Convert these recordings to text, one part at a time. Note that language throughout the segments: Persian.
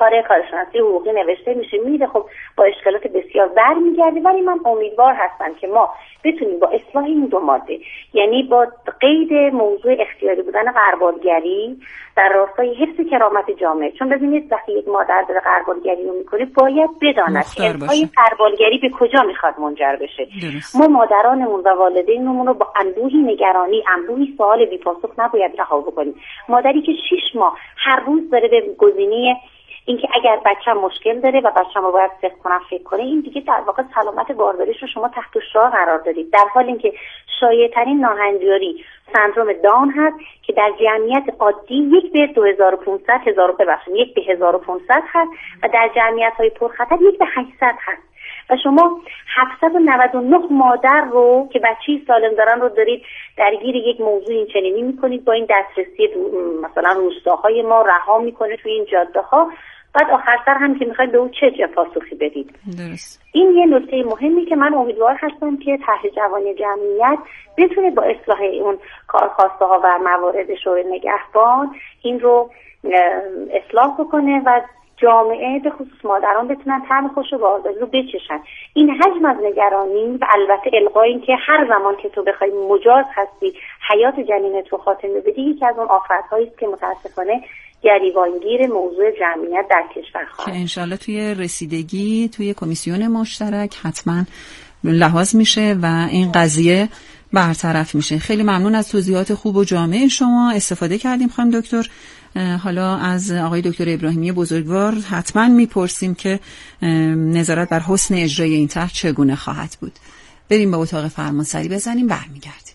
کارشناسی حقوقی نوشته میشه میره، خب با اشکالات بسیار برمیگرده. ولی من امیدوار هستم که ما بتونیم با اصلاح این دو ماده، یعنی با قید موضوع اختیاری بودن غربالگری در راستای حفظ کرامت جامعه، چون ببینید وقتی یک مادر داره غربالگری رو میکنه باید بداند که انتهای غربالگری به کجا میخواد منجر بشه. ما مادرانمون و والدینمون رو با انبوهی نگرانی، انبوهی سوال بی پاسخ نباید رها بکنیم. مادری که 6 ماه هر روز داره به گزینه اینکه اگر بچه‌م مشکل داره و بچه‌م رو باید فکر کنه، این دیگه در واقع سلامت بارداریش رو شما تحت شعاع قرار دادید، در حالی که شایع‌ترین ناهنجاری سندروم داون هست که در جمعیت عادی 1 به 2500 1 به 1500 هست و در جمعیت‌های پرخطر 1 به 800 هست. و شما 799 مادر رو که بچه‌ای سالم دارن رو دارید درگیر یک موضوع این چنینی می‌کنید، با این دسترسی مثلا روستاهای ما رها می‌کنه توی این جاده‌ها، بعد آخر سر هم که می‌خواید به اون چه پاسخی بدید. درست. این یه نکته مهمی که من امیدوار هستم که طرح جوانی جمعیت بتونه با اصلاح اون کارخواسته‌ها و موارد شورای نگهبان این رو اصلاح بکنه و جامعه به خصوص مادران بتونن طعم خوش و بارداری رو بچشن. این حجم از نگرانی و البته القای این که هر زمان که تو بخوای مجاز هستی حیات جنینت رو خاتمه بدی، یکی از اون آفت‌هایی است که متاسفانه گریبانگیر موضوع جمعیت در کشور خواهد. که انشالله توی رسیدگی توی کمیسیون مشترک حتما لحاظ میشه و این قضیه برطرف میشه. خیلی ممنون از توضیحات خوب و جامع شما، استفاده کردیم خانم دکتر. حالا از آقای دکتر ابراهیمی بزرگوار حتما میپرسیم که نظارت بر حسن اجرای این طرح چگونه خواهد بود. بریم به اتاق فرمانسری بزنیم، برمیگردیم.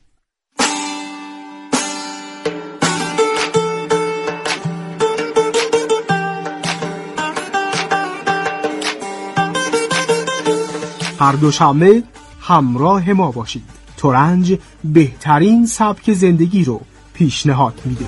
هر دوشنبه همراه ما باشید. ترنج بهترین سبک زندگی رو پیشنهاد میده.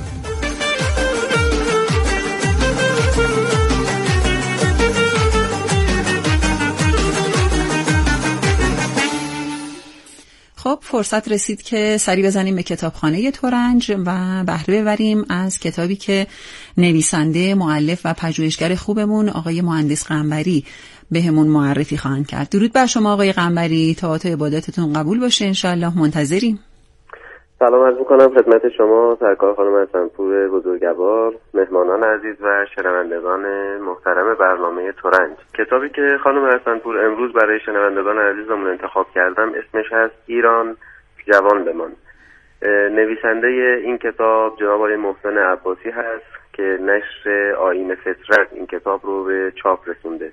خب فرصت رسید که سری بزنیم به کتابخانه ترنج و بهره ببریم از کتابی که نویسنده، مؤلف و پژوهشگر خوبمون آقای مهندس قنبری بهمون معرفی خواهند کرد. درود بر شما آقای قنبری، طاعات و عبادتتون قبول باشه انشالله، منتظریم. سلام عرض می‌کنم خدمت شما سرکار خانم حسن‌پور بزرگوار، مهمانان عزیز و شنوندگان محترم برنامه ترنج. کتابی که خانم حسن‌پور امروز برای شنوندگان عزیزمون انتخاب کردم اسمش هست ایران جوان بمان. نویسنده این کتاب جناب آقای محسن عباسی هست که نشر آیین فطرت این کتاب رو به چاپ رسونده.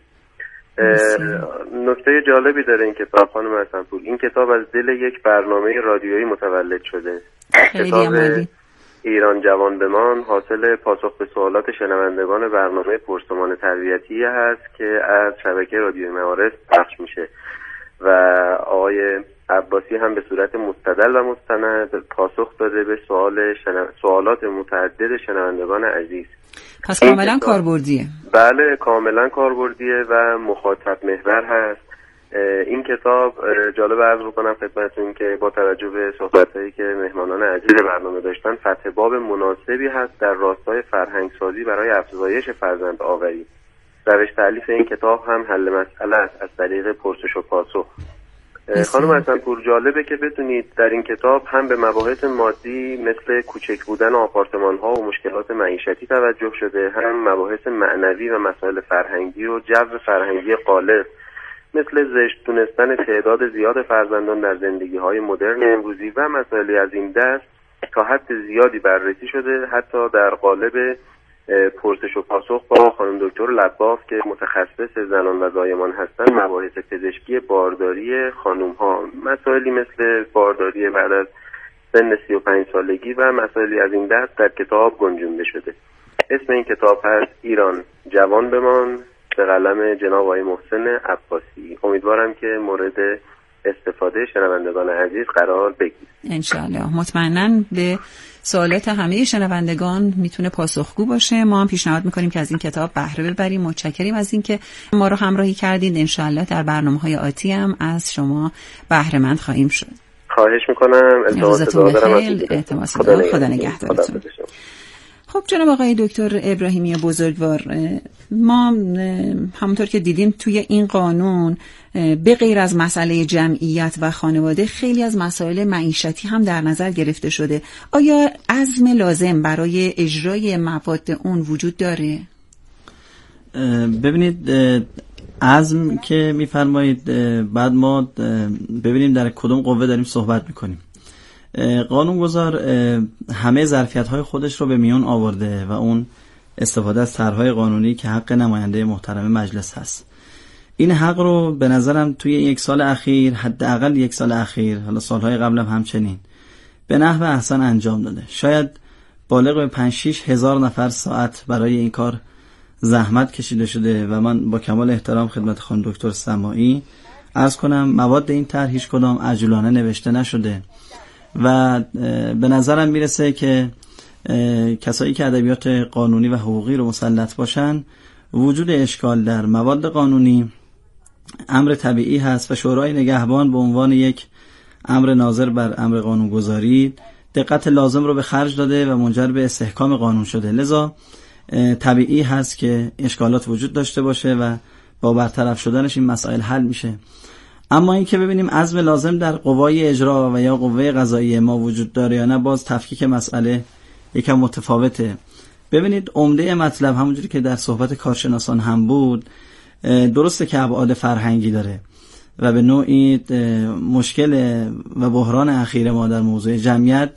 نکته جالبی داره این کتاب خانم حسن‌پور. این کتاب از دل یک برنامه رادیویی متولد شده. کتاب ایران جوان بمان حاصل پاسخ به سوالات شنوندگان برنامه پرسمان تربیتی هست که از شبکه رادیوی معارف پخش میشه و آقای عباسی هم به صورت مستدل و مستند پاسخ داده به سوالات متعدد شنوندگان عزیز. پس کاملا کاربردیه. بله کاملا کاربردیه و مخاطب محور هست. این کتاب جالب عرض بکنم خدمتتون که با توجه به صحبتایی که مهمانان عزیز برنامه داشتن فتح باب مناسبی هست در راستای فرهنگسازی برای افزایش فرزند آوری. روش تألیف این کتاب هم حل مسئله است از طریق پرسش و پاسخ. خانم حسن‌پور جالبه که بدونید در این کتاب هم به مباحث مادی مثل کوچک بودن آپارتمان ها و مشکلات معیشتی توجه شده، هم مباحث معنوی و مسائل فرهنگی و جو فرهنگی غالب مثل زشت دونستن تعداد زیاد فرزندان در زندگی های مدرن امروزی و مسائلی از این دست تا حد زیادی بررسی شده، حتی در قالب پرسش و پاسخ با خانم دکتر لباف که متخصص زنان و زایمان هستن مباحث پزشکی بارداری خانم ها، مسائلی مثل بارداری بعد از سن 35 سالگی و مسائلی از این دست در کتاب گنجونده شده. اسم این کتاب هست ایران جوان بمان به قلم جناب آقای محسن عباسی. امیدوارم که مورد استفاده شنوندگان عزیز قرار بگیرید. انشاءالله. مطمئناً به سوالات همه شنوندگان میتونه پاسخگو باشه. ما هم پیشنهاد میکنیم که از این کتاب بهره ببریم. متشکریم از اینکه ما رو همراهی کردید. انشاءالله در برنامه‌های آتی هم از شما بهره مند خواهیم شد. خواهش میکنم. روزتون بخیر. خدا نگهدارتون. خب جناب آقای دکتر ابراهیمی بزرگوار، ما همونطور که دیدیم توی این قانون به غیر از مسئله جمعیت و خانواده خیلی از مسائل معیشتی هم در نظر گرفته شده. آیا عزم لازم برای اجرای مواد اون وجود داره؟ ببینید، عزم که میفرمایید، بعد ما ببینیم در کدوم قوه داریم صحبت میکنیم. قانونگذار همه ظرفیت‌های خودش رو به میون آورده و اون استفاده از طرح‌های قانونی که حق نماینده محترم مجلس هست. این حق رو به نظرم توی یک سال اخیر، حداقل یک سال اخیر، حالا سالهای قبل هم همچنین، به نحو احسن انجام داده. شاید بالغ به 5-6 هزار نفر ساعت برای این کار زحمت کشیده شده و من با کمال احترام خدمت خانم دکتر سماعی عرض کنم مواد این طرح هیچ کدام عجولانه نوشته نشده و به نظرم میرسه که کسایی که ادبیات قانونی و حقوقی رو مسلط باشن، وجود اشکال در مواد قانونی امر طبیعی هست و شورای نگهبان به عنوان یک امر ناظر بر امر قانونگذاری دقت لازم رو به خرج داده و منجر به استحکام قانون شده. لذا طبیعی هست که اشکالات وجود داشته باشه و با برطرف شدنش این مسائل حل میشه. اما این که ببینیم عزم لازم در قوای اجرا و یا قوه قضاییه ما وجود داره یا نه، باز تفکیک مسئله یکم متفاوته. ببینید، عمده مطلب همونجوری که در صحبت کارشناسان هم بود، درسته که ابعاد فرهنگی داره و به نوعی مشکل و بحران اخیر ما در موضوع جمعیت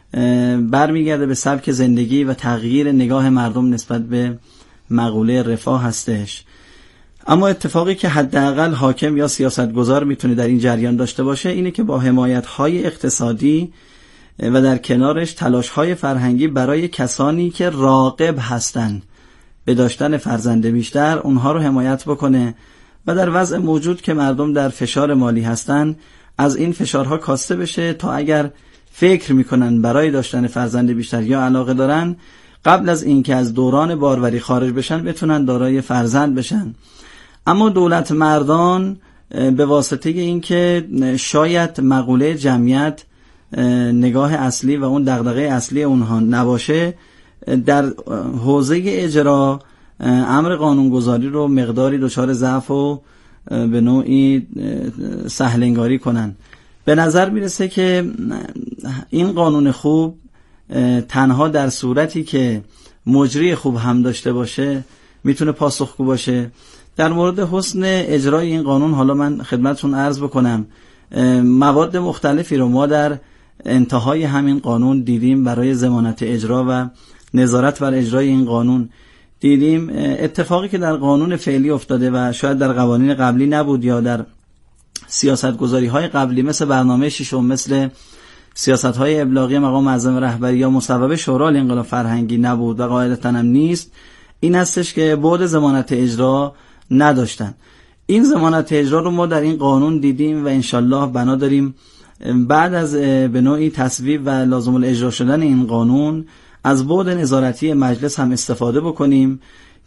برمیگرده به سبک زندگی و تغییر نگاه مردم نسبت به مقوله رفاه هستش. اما اتفاقی که حداقل حاکم یا سیاستگزار میتونه در این جریان داشته باشه اینه که با حمایت‌های اقتصادی و در کنارش تلاش‌های فرهنگی برای کسانی که راغب هستند به داشتن فرزند بیشتر، اونها رو حمایت بکنه و در وضع موجود که مردم در فشار مالی هستند از این فشارها کاسته بشه تا اگر فکر میکنن برای داشتن فرزند بیشتر یا علاقه دارن، قبل از اینکه از دوران باروری خارج بشن بتونن دارای فرزند بشن. اما دولت مردان به واسطه اینکه شاید مقوله جمعیت نگاه اصلی و اون دغدغه اصلی اونها نباشه، در حوزه اجرا امر قانونگذاری رو مقداری دچار ضعف و به نوعی سهلنگاری کنن. به نظر میرسه که این قانون خوب تنها در صورتی که مجری خوب هم داشته باشه میتونه پاسخگو باشه. در مورد حسن اجرای این قانون حالا من خدمتتون عرض بکنم، مواد مختلفی رو ما در انتهای همین قانون دیدیم برای ضمانت اجرا و نظارت بر اجرای این قانون. دیدیم اتفاقی که در قانون فعلی افتاده و شاید در قوانین قبلی نبود یا در سیاستگذاری‌های قبلی مثل برنامه ششم، مثل سیاست‌های ابلاغی مقام معظم رهبری یا مصوبه شورای انقلاب فرهنگی نبود و قاعدتاً هم نیست، این هستش که بعد ضمانت اجرا نداشتن. این ضمانت اجرا رو ما در این قانون دیدیم و انشالله بنا داریم بعد از به نوعی تصویب و لازم الاجرا شدن این قانون از بعد نظارتی مجلس هم استفاده بکنیم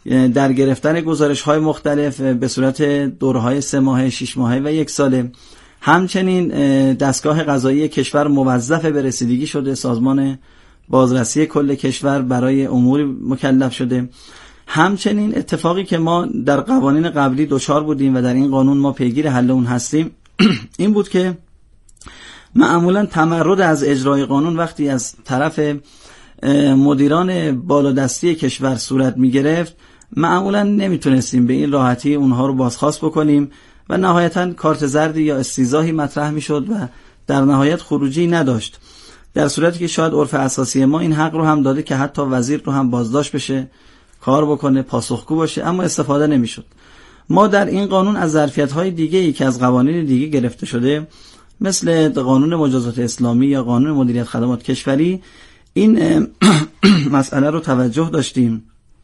در گرفتن گزارش‌های مختلف به صورت دوره‌های 3 ماهه، 6 ماهه و 1 ساله. همچنین دستگاه قضایی کشور موظف به رسیدگی شده، سازمان بازرسی کل کشور برای امور مکلف شده. همچنین اتفاقی که ما در قوانین قبلی دچار بودیم و در این قانون ما پیگیر حل اون هستیم این بود که معمولا تمرد از اجرای قانون وقتی از طرف مدیران بالادستی کشور صورت می گرفت، معمولا نمیتونستیم به این راحتی اونها رو بازخواست بکنیم و نهایتا کارت زردی یا استیضاحی مطرح می شد و در نهایت خروجی نداشت، در صورتی که شاید عرف اساسی ما این حق رو هم داده که حتی وزیر رو هم بازداشت بشه، کار بکنه، پاسخگو باشه، اما استفاده نمی شد. ما در این قانون از ظرفیت‌های دیگه‌ای که از قوانین دیگه گرفته شده مثل قانون مجازات اسلامی یا قانون مدیریت خدمات کشوری این مسئله رو توجه داشتیم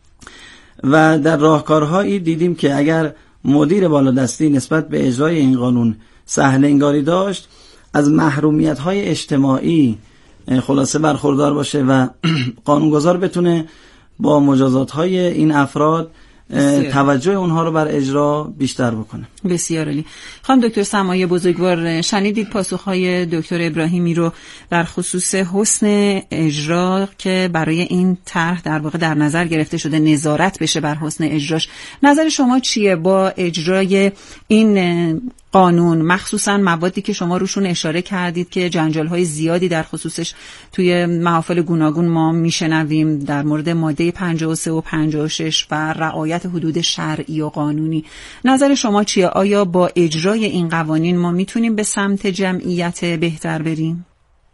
و در راهکارهایی دیدیم که اگر مدیر بالادستی نسبت به اجرای این قانون سهلنگاری داشت، از محرومیت‌های اجتماعی خلاصه برخوردار باشه و قانونگذار بتونه با مجازات‌های این افراد توجه اونها رو بر اجرا بیشتر بکنه. بسیار عالی. خانم دکتر سماعی بزرگوار، شنیدید پاسخهای دکتر ابراهیمی رو در خصوص حسن اجرا که برای این طرح در واقع در نظر گرفته شده، نظارت بشه بر حسن اجراش. نظر شما چیه با اجرای این قانون، مخصوصا موادی که شما روشون اشاره کردید که جنجال‌های زیادی در خصوصش توی محافل گوناگون ما میشنویم در مورد ماده 53 و 56 و رعایت حدود شرعی و قانونی؟ نظر شما چیه؟ آیا با اجرای این قوانین ما میتونیم به سمت جمعیت بهتر بریم؟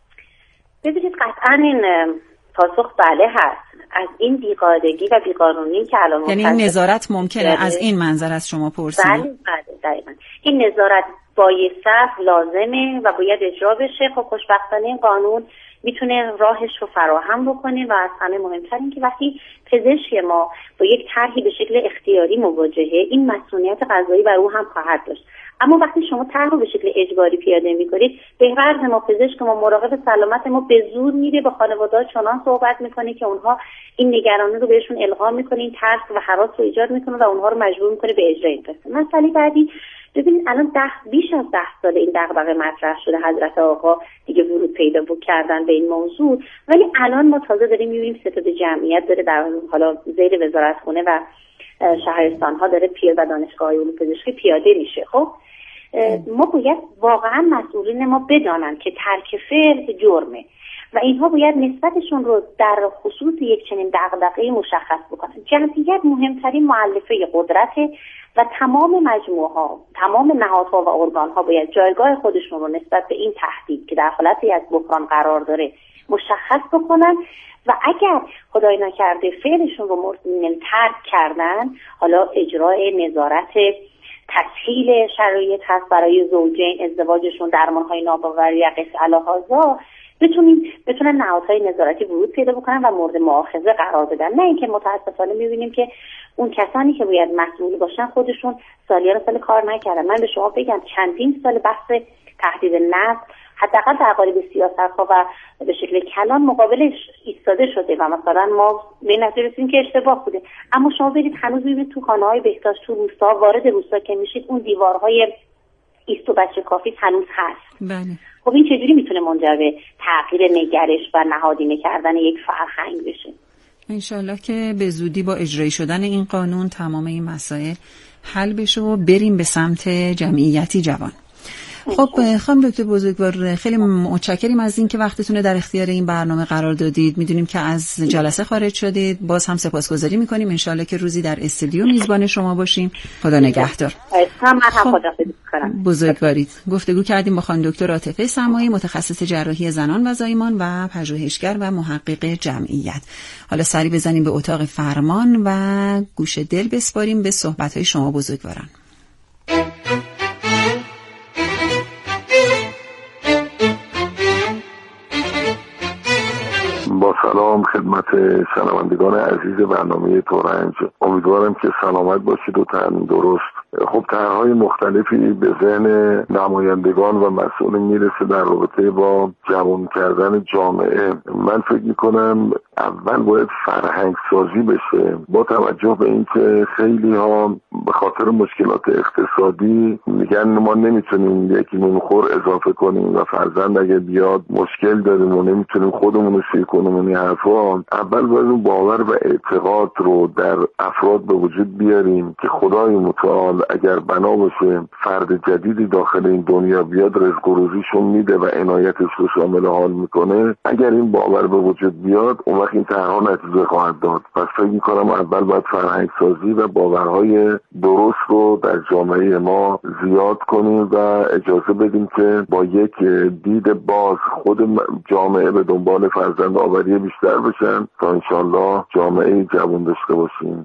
ببینید قطعا این پاسخ بله هست. از این بیقاعدگی و بیقانونی که الان یعنی این نظارت ممکنه از این منظر از شما پرسیدم؟ بله دقیقاً. این نظارت بایسته لازمه و باید اجرا بشه. خب خوشبختانه این قانون میتونه راهش رو فراهم بکنه و از همه مهمتر این که وقتی پزشک ما با یک طرحی به شکل اختیاری مواجهه، این مسئولیت قضایی بر او هم خواهد داشت. اما وقتی شما طرح رو به شکل اجباری پیاده می‌کنید، به‌فرض ما پزشک ما مراقب سلامت ما به زور میره با خانواده‌ها چنان صحبت می‌کنه که اونها این نگرانی رو بهشون القا می‌کنه، این ترس و هراس رو ایجاد می‌کنه و اونها رو مجبور می‌کنه به اجرای این قصه. مسئله بعدی، ببینید الان بیش از 10 سال این دغدغه مطرح شده، حضرت آقا دیگه ورود پیدا کردن به این موضوع، ولی الان ما تازه داریم می‌بینیم ستاد جمعیت داره در حالا زیر وزارتخونه و شهرستان‌ها داره پیاده و دانشگاه علوم پزشکی پیاده میشه. خب ما باید واقعا مسئولین ما بدانن که ترک فعل جرمه و اینها باید نسبتشون رو در خصوص یک چنین دغدغه‌ای مشخص بکنن. جمعیت مهمترین مؤلفه قدرته و تمام مجموعه‌ها، تمام نهادها و ارگان‌ها باید جایگاه خودشون رو نسبت به این تهدید که در حالتی از بحران قرار داره مشخص بکنن و اگر خدای نکرده فعلشون رو ترک کردن، حالا اجرای نظارت تسهیل شرایط هست برای زوجین، ازدواجشون، درمان‌های ناباوری و قصه الهازا، بتونن نهادهای نظارتی ورود پیدا بکنن و مورد مؤاخذه قرار بدن. نه اینکه متاسفانه می‌بینیم که اون کسانی که باید مسئول باشن خودشون سالیان سال کار نکردن. من به شما بگم چندین سال بحث تهدید نسل حداقل در قالب سیاست‌ها و به شکل کلان مقابلش ایستاده شده و مثلا ما به نظر رسیدیم که اشتباه بوده. اما شما برید هنوز ببینید تو خانه‌های بهداشت، تو روستا، وارد روستا که میشید، اون دیوارهای ایست و بچه کافی هنوز هست. بله. خب این چجوری میتونه منجر به تغییر نگرش و نهادینه کردن یک فرهنگ بشه؟ انشالله که به زودی با اجرایی شدن این قانون تمام این مسائل حل بشه و بریم به سمت جمعیتی جوان. خب خانم دکتر بزرگوار، خیلی متشکریم از این که وقتتون رو در اختیار این برنامه قرار دادید. میدونیم که از جلسه خارج شدید، باز هم سپاسگزاری میکنیم. انشالله که روزی در استودیو میزبان شما باشیم. خدا نگهدار. بزرگوارید. گفتگو کردیم با خانم دکتر عاطفه سماعی، متخصص جراحی زنان و زایمان و پژوهشگر و محقق جمعیت. حالا سری بزنیم به اتاق فرمان و گوش دل بسپاریم به صحبت‌های شما بزرگواران. با سلام خدمت شنوندگان عزیز برنامه تورنج، امیدوارم که سلامت باشید و تندرست. خب طرح‌های مختلفی به ذهن نمایندگان و مسئولین میرسه در رابطه با جوان کردن جامعه. من فکر میکنم اول باید فرهنگ سازی بشه، با توجه به اینکه خیلی ها به خاطر مشکلات اقتصادی میگن ما نمیتونیم یک نونخور اضافه کنیم و فرزند اگه بیاد مشکل داریم و نمیتونیم خودمون رو سیر کنیم. این حرفا اول باید اون باور و اعتقاد رو در افراد به وجود بیاریم که خدای متعال اگر بنا باشه فرد جدیدی داخل این دنیا بیاد، رزق و روزیشون میده و عنایتش رو شامل حال میکنه. اگر این باور به وجود بیاد، اون وقت این طرح‌ها نتیجه خواهد داد. پس فکر میکنم اول باید فرهنگ سازی و باورهای درست رو در جامعه ما زیاد کنیم و اجازه بدیم که با یک دید باز خود جامعه به دنبال فرزند آوری بیشتر بشن تا انشالله جامعه جوان داشته باشیم.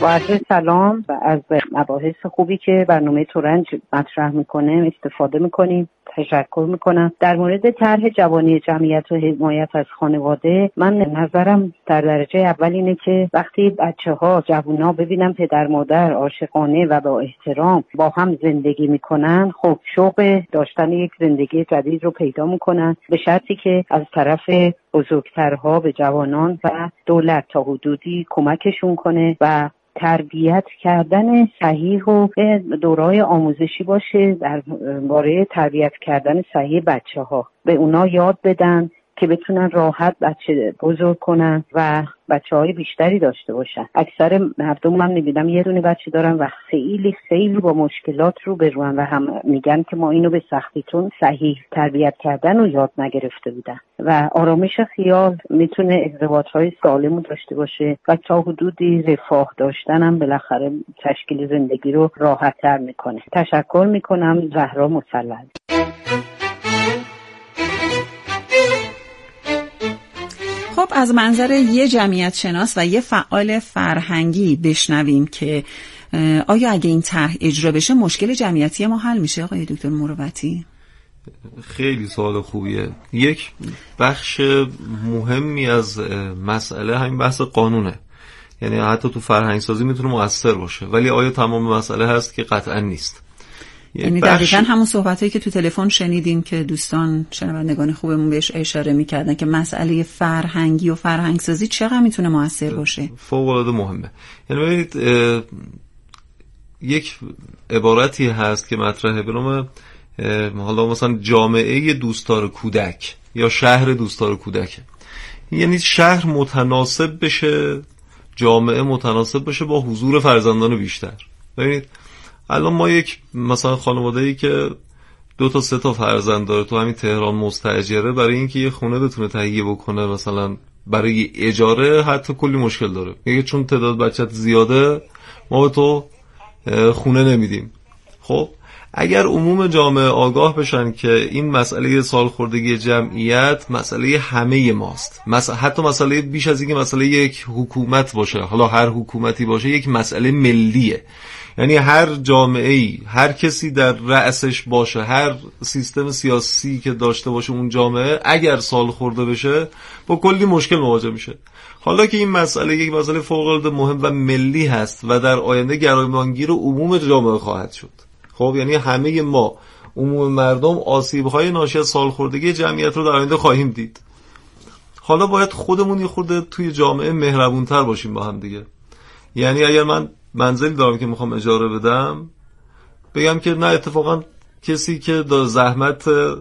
با عرض سلام و از مباحث خوبی که برنامه ترنج مطرح میکنه استفاده میکنیم. تشکر میکنم. در مورد طرح جوانی جمعیت و حمایت از خانواده، من نظرم در درجه اول اینه که وقتی بچه‌ها جوونا ببینن پدر مادر عاشقانه و با احترام با هم زندگی میکنن، خب شوق داشتن یک زندگی جدید رو پیدا میکنن، به شرطی که از طرف بزرگترها به جوانان و دولت تا حدودی کمکشون کنه و تربیت کردن صحیح و دوره‌های آموزشی باشه در باره تربیت کردن صحیح بچه‌ها، به اونا یاد بدن که بتونن راحت بچه بزرگ کنن و بچه‌های بیشتری داشته باشن. اکثر مردم من می‌بینم یه دونه بچه دارن و خیلی با مشکلات رو برون و هم میگن که ما اینو به سختیتون صحیح تربیت کردن رو یاد نگرفته بودن و آرامش خیال میتونه ارتباط‌های سالم داشته باشه و تا حدودی رفاه داشتن هم بالاخره تشکیل زندگی رو راحت‌تر میکنه. تشکر میکنم. زهرا مسلم. خب از منظر یه جمعیت شناس و یه فعال فرهنگی بشنویم که آیا اگه این طرح اجرا بشه مشکل جمعیتی ما حل میشه آقای دکتر مروتی؟ خیلی سوال خوبیه. یک بخش مهمی از مسئله همین بحث قانونه، یعنی حتی تو فرهنگ سازی میتونه مؤثر باشه، ولی آیا تمام مسئله هست که قطعا نیست. یعنی دقیقاً همون صحبتایی که تو تلفن شنیدیم که دوستان شنوندگان خوبمون بهش اشاره میکردن که مسئله فرهنگی و فرهنگسازی چقدر میتونه موثر باشه. فوق‌العاده مهمه. یعنی ببینید یک عبارتی هست که مطرحه به نام حالا مثلا جامعه دوستدار کودک یا شهر دوستدار کودک. یعنی شهر متناسب بشه، جامعه متناسب بشه با حضور فرزندان بیشتر. ببینید الان ما یک مثلا خانواده‌ای که 2 تا 3 تا فرزند داره تو همین تهران مستاجره، برای اینکه یه خونه بتونه تهیه بکنه مثلا برای اجاره حتی کلی مشکل داره. میگه چون تعداد بچت زیاده ما به تو خونه نمیدیم. خب اگر عموم جامعه آگاه بشن که این مسئله سالخوردگی جمعیت مسئله همه ماست، حتی مسئله بیش از اینکه مسئله یک حکومت باشه، حالا هر حکومتی باشه، یک مسئله ملیه. یعنی هر جامعه‌ای، هر کسی در رأسش باشه، هر سیستم سیاسی که داشته باشه اون جامعه، اگر سال خورده بشه با کلی مشکل مواجه میشه. حالا که این مسئله یک مسئله فوق‌العاده مهم و ملی هست و در آینده گرایمانگیر عموم جامعه خواهد شد. خب یعنی همه ما عموم مردم آسیب‌های ناشی از سالخوردگی جمعیت رو در آینده خواهیم دید. حالا باید خودمون یه خورده توی جامعه مهربون‌تر باشیم با هم دیگه. یعنی اگر من منزلی دارم که میخوام اجاره بدم، بگم که نه، اتفاقا کسی که دا زحمت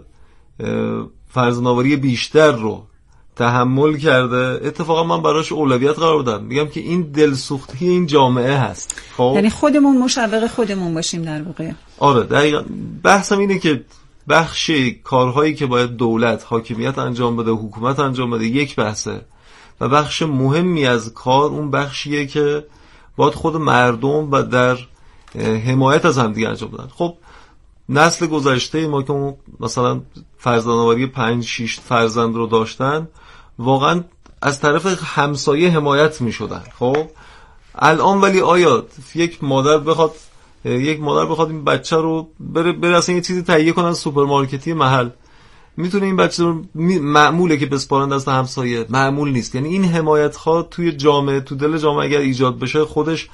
فرزندآوری بیشتر رو تحمل کرده، اتفاقا من براش اولویت قرار بدم. میگم که این دلسوختی این جامعه هست. خب یعنی خودمون مشوق خودمون باشیم در واقع. آره دقیقاً. بحثم اینه که بخش کارهایی که باید دولت، حاکمیت انجام بده، حکومت انجام بده یک بحثه، و بخش مهمی از کار اون بخشیه که باید خود مردم و در حمایت از هم دیگه انجام بدن. خب نسل گذشته ما که مثلا فرزندآوری 5-6 فرزند رو داشتن، واقعا از طرف همسایه حمایت می شدن. خب الان ولی آیا یک مادر بخواد این بچه رو بره اصلا یه چیزی تهیه کنن سوپرمارکتی محل، میتونه این بچه رو معموله که بسپارن دست همسایه؟ معمول نیست. یعنی این حمایت ها توی جامعه، تو دل جامعه اگر ایجاد بشه، خودش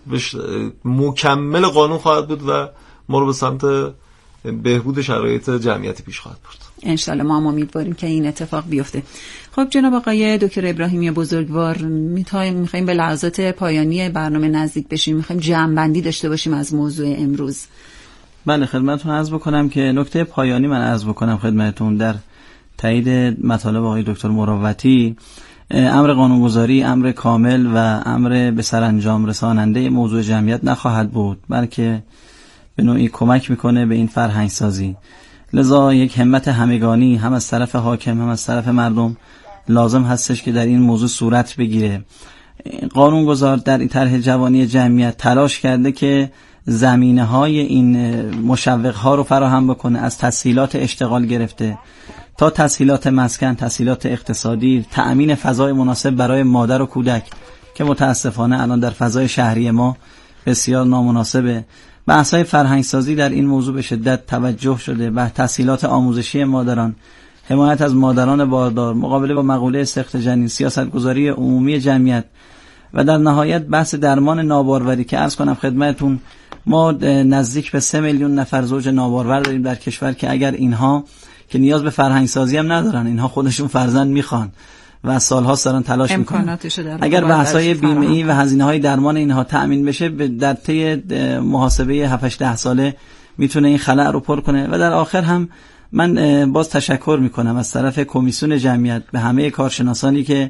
مکمل قانون خواهد بود و ما رو به سمت بهبود شرایط جمعیتی پیش خواهد برد. انشالله ما هم امیدواریم که این اتفاق بیفته. خب جناب آقای دکتر ابراهیمی بزرگوار، میخوایم به لحظات پایانی برنامه نزدیک بشیم، میخوایم جمع‌بندی داشته باشیم از موضوع امروز. بله خدمتتون عرض بکنم که نکته پایانی من عرض بکنم خدمتتون در تایید مطالب آقای دکتر مروتی، امر قانونگذاری امر کامل و امر به سرانجام رساننده موضوع جمعیت نخواهد بود، بلکه به نوعی کمک میکنه به این فرهنگ سازی. لذا یک همت همگانی هم از طرف حاکم هم از طرف مردم لازم هستش که در این موضوع صورت بگیره. قانونگذار در این طرح جوانی جمعیت تلاش کرده که زمینه‌های این مشوق‌ها رو فراهم بکنه، از تسهیلات اشتغال گرفته تا تسهیلات مسکن، تسهیلات اقتصادی، تأمین فضای مناسب برای مادر و کودک، که متاسفانه الان در فضای شهری ما بسیار نامناسبه. بحث‌های فرهنگسازی در این موضوع به شدت توجه شده، به تسهیلات آموزشی مادران، حمایت از مادران باردار، مقابله با مقوله سقط جنین، سیاستگذاری عمومی جمعیت و در نهایت بحث درمان ناباروری که عرض کنم خدمتتون ما نزدیک به 3 میلیون نفر زوج نابارور داریم در کشور که اگر اینها که نیاز به فرهنگسازی هم ندارن، اینها خودشون فرزند میخوان و سال‌هاست دارن تلاش میکنن، اگر بحث‌های بیمه‌ای و هزینه‌های درمان اینها تأمین بشه در طی محاسبه 7-8 ساله میتونه این خلأ رو پر کنه. و در آخر هم من باز تشکر میکنم از طرف کمیسیون جمعیت به همه کارشناسانی که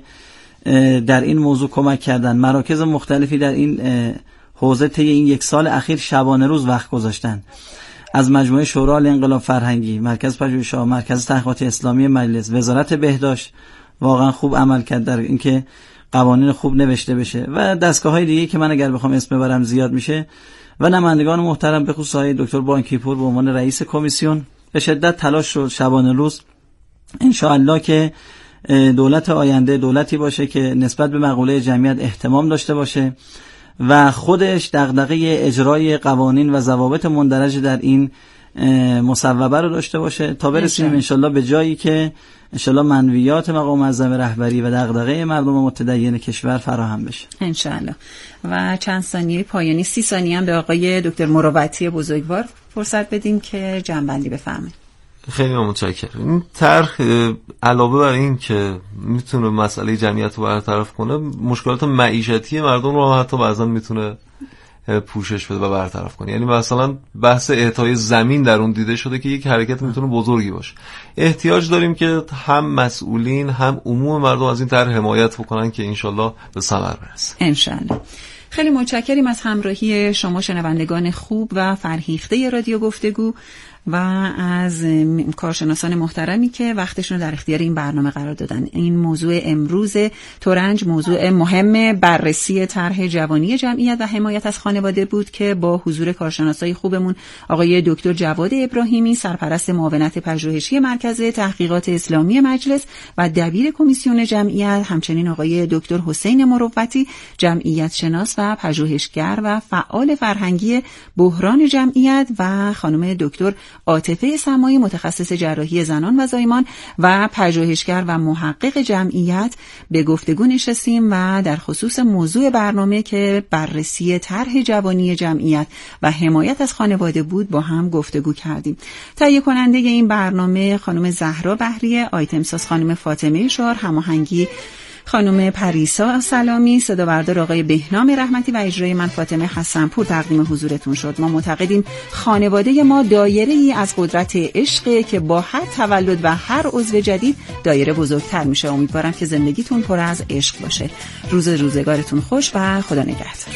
در این موضوع کمک کردن. مراکز مختلفی در این حوزه طی این 1 سال اخیر شبانه روز وقت گذاشتن، از مجموعه شورای انقلاب فرهنگی، مرکز پژوهش‌ها، مرکز تحقیقات اسلامی مجلس، وزارت بهداشت واقعا خوب عمل کرد در اینکه قوانین خوب نوشته بشه و دستگاه‌های دیگه که من اگر بخوام اسم ببرم زیاد میشه و نمایندگان محترم به خصوص آقای دکتر بانکیپور به عنوان رئیس کمیسیون به شدت تلاش شد شبانه روز. ان شاء الله که دولت آینده دولتی باشه که نسبت به مقوله جمعیت اهتمام داشته باشه و خودش دغدغه اجرای قوانین و ضوابط مندرج در این مصوبه رو داشته باشه تا برسیم ان شاء الله به جایی که ان شاء الله منویات مقام معظم رهبری و دغدغه مردم متدین کشور فراهم بشه ان شاء الله. و چند ثانیه پایانی 30 ثانیه هم به آقای دکتر مروتی بزرگوار فرصت بدیم که جنبندی بفرمایید. خیلی متشکرم. این طرح علاوه بر این که میتونه مسئله جمعیت رو برطرف کنه، مشکلات معیشتی مردم رو حتی بعضا میتونه پوشش بده و برطرف کنه. یعنی مثلا بحث اعطای زمین در اون دیده شده که یک حرکت میتونه بزرگی باشه. احتیاج داریم که هم مسئولین هم عموم مردم از این طرح حمایت بکنن که انشالله به ثمر برسه. انشالله. خیلی متشکریم از همراهی شما شنوندگان خوب و فرهیخته رادیو گفتگو و از کارشناسان محترمی که وقتشون رو در اختیار این برنامه قرار دادن. این موضوع امروز ترنج موضوع مهم بررسی طرح جوانی جمعیت و حمایت از خانواده بود که با حضور کارشناسای خوبمون آقای دکتر جواد ابراهیمی سرپرست معاونت پژوهشی مرکز تحقیقات اسلامی مجلس و دبیر کمیسیون جمعیت، همچنین آقای دکتر حسین مروتی جمعیت شناس و پژوهشگر و فعال فرهنگی بحران جمعیت و خانم دکتر عاطفه سمایی متخصص جراحی زنان و زایمان و پژوهشگر و محقق جمعیت به گفتگو نشستیم و در خصوص موضوع برنامه که بررسی طرح جوانی جمعیت و حمایت از خانواده بود با هم گفتگو کردیم. تهیه کننده این برنامه خانم زهرا بهریه، آیتمساز خانم فاطمه شار، هماهنگی خانم پریسا سلامی، صدا بردار آقای بهنام رحمتی و اجرای من فاطمه حسنپور تقدیم حضورتون شد. ما معتقدیم خانواده ما دایره ای از قدرت عشق که با هر تولد و هر عضو جدید دایره بزرگتر میشه. امیدوارم که زندگیتون پر از عشق باشه. روزگارتون خوش و خدا نگهدار.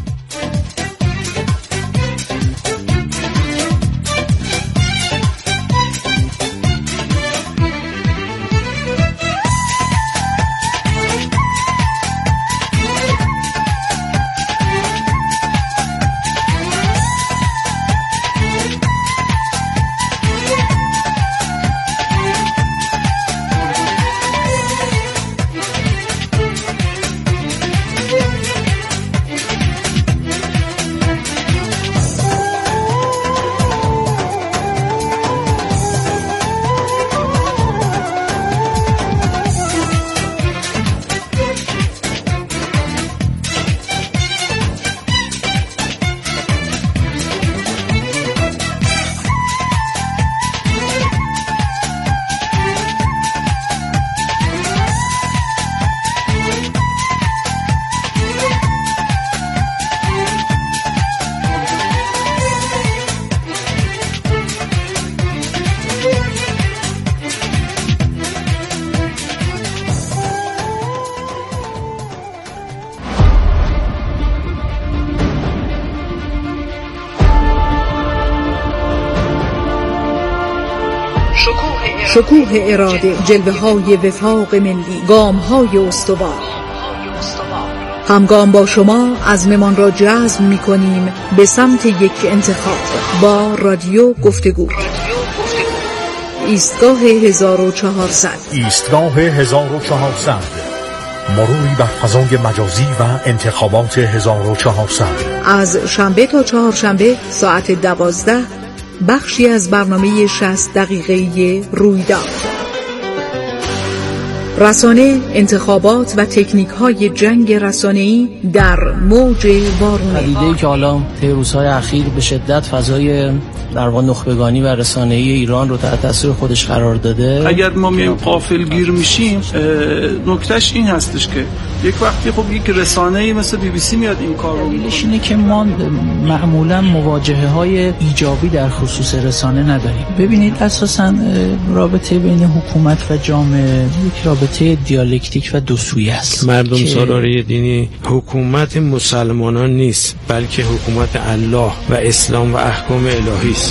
شکوه اراده، جلوه‌های وفاق ملی، گام‌های استوار. همگام با شما عزممان را جزم می‌کنیم به سمت یک انتخاب با رادیو گفتگو. ایستگاه 1400. ایستگاه 1400 مروری بر فضای مجازی و انتخابات 1400. از شنبه تا چهارشنبه ساعت 12 بخشی از برنامه 60 دقیقه‌ای رویداد. رسانه، انتخابات و تکنیک‌های جنگ رسانه‌ای در موج وارونه. پدیده‌ای که حالا طی روزهای اخیر به شدت فضای در واقع نخبگانی و رسانه‌ای ایران رو تحت تاثیر خودش قرار داده. اگر ما میایم غافلگیر میشیم، نکتهش این هستش که یک وقتی خب یک رسانه‌ای مثل BBC میاد این کار رو دلیلش اینه که ما معمولا مواجهه‌های ایجابی در خصوص رسانه نداریم. ببینید اساساً رابطه بین حکومت و جامعه یک رابطه دیالکتیک و دو سویه است. مردم سالاری دینی حکومت مسلمانان نیست، بلکه حکومت الله و اسلام و احکام الهی است.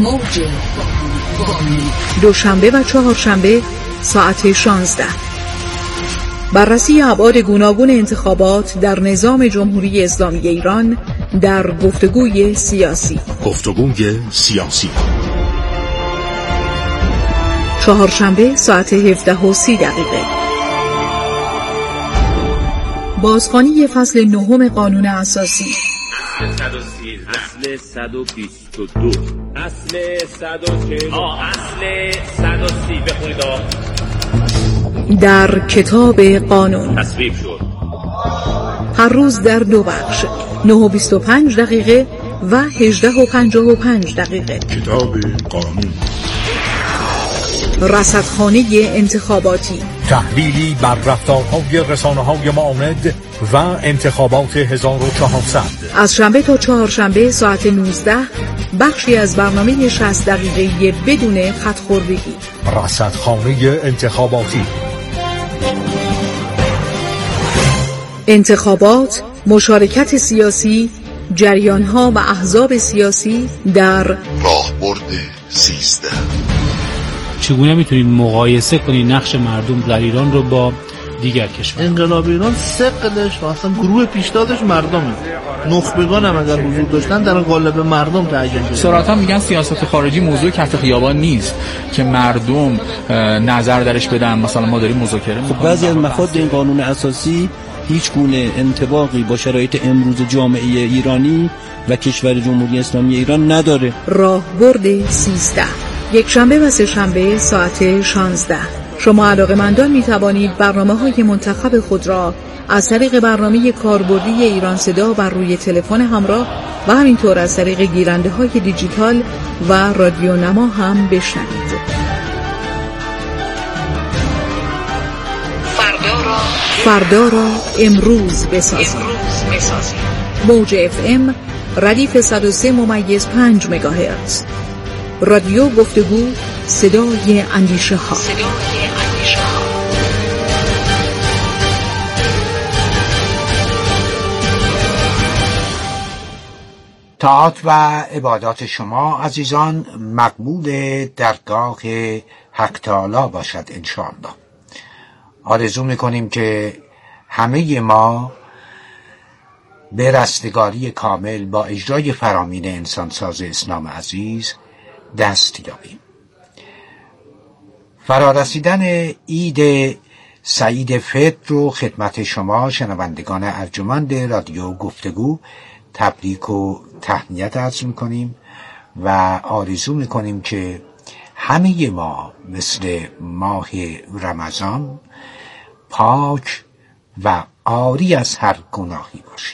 دوشنبه و چهارشنبه ساعت 16. بررسی ابعاد گوناگون انتخابات در نظام جمهوری اسلامی ایران در گفتگوی سیاسی. گفتگوی سیاسی. چهارشنبه ساعت 17:30. بازخوانی فصل 9 قانون اساسی. 130 اصل 122 اصل 140 اصل 130 بخونید. در کتاب قانون تصویب شد. هر روز در دو بخش 9:25 و 18:55. کتاب قانون. رصدخانه انتخاباتی، تحلیلی بر رفتارهای رسانه‌های معاند و انتخابات 1400. از شنبه تا چهارشنبه ساعت 19 بخشی از برنامه 60 دقیقه‌ای بدون خط‌خوردگی. رصدخانه انتخاباتی. انتخابات، مشارکت سیاسی، جریان‌ها و احزاب سیاسی در راهبرد 13. چگونه میتونید مقایسه کنید نقش مردم در ایران رو با دیگر کشور؟ انقلاب ایران ثقلش و اصلا گروه پیشتازش مردمه. نخبگان هم اگر وجود داشتن در قالب مردم تعیین شده. صراحتا میگن سیاست خارجی موضوع کف خیابان نیست که مردم نظر درش بدن. مثلا ما داریم مذاکره می‌کنیم. خب بعضی از مفاد این قانون اساسی هیچ گونه انطباقی با شرایط امروز جامعه ایرانی و کشور جمهوری اسلامی ایران نداره. راهبرد 13 یک شنبه و سه شنبه ساعت 16. شما علاقه‌مندان می توانید برنامه‌های منتخب خود را از طریق برنامه کاربردی ایران صدا بر روی تلفن همراه و همینطور از طریق گیرنده‌های دیجیتال و رادیو نما هم بشنوید. فردا را امروز بسازید. موج FM ردیف 103.5 مگاهرتز. رادیو گفتگو، صدای اندیشه ها. طاعات و عبادات شما عزیزان مقبول درگاه حق تعالی باشد انشاءالله. آرزو میکنیم که همه ما به رستگاری کامل با اجرای فرامین انسانساز اسلام عزیز دست یابیم. فرارسیدن عید سعید فطر رو خدمت شما شنوندگان ارجمند رادیو گفتگو تبریک و تهنیت عرض میکنیم و آرزو میکنیم که همه ما مثل ماه رمضان پاک و عاری از هر گناهی باشیم.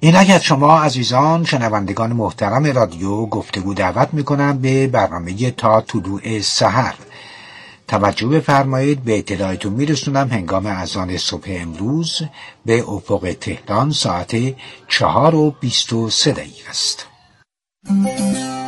اینک از شما عزیزان شنوندگان محترم رادیو گفتگو دعوت میکنم به برنامه تا طلوع سحر. توجه بفرمایید، به اطلاعتون میرسونم هنگام اذان صبح امروز به افق تهران ساعت 4:23 است.